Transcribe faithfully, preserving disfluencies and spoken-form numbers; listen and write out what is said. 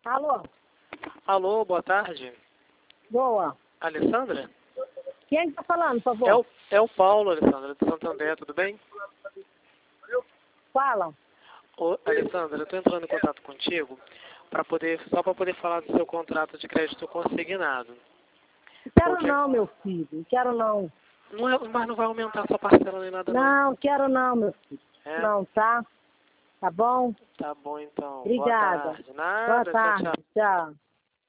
Alô? Alô, boa tarde. Boa. Alessandra? Quem está falando, por favor? É o, é o Paulo, Alessandra, de Santo André, tudo bem? Fala. Ô, Alessandra, eu estou entrando em contato contigo para poder, só para poder falar do seu contrato de crédito consignado. Não quero Porque não, meu filho. Não quero não. não é, mas não vai aumentar a sua parcela nem nada, não. Não, quero não, meu filho. É? Não, tá? Tá bom? Tá bom, então. Obrigada. Boa tarde. Nada, Boa tchau, tarde. tchau. Tchau.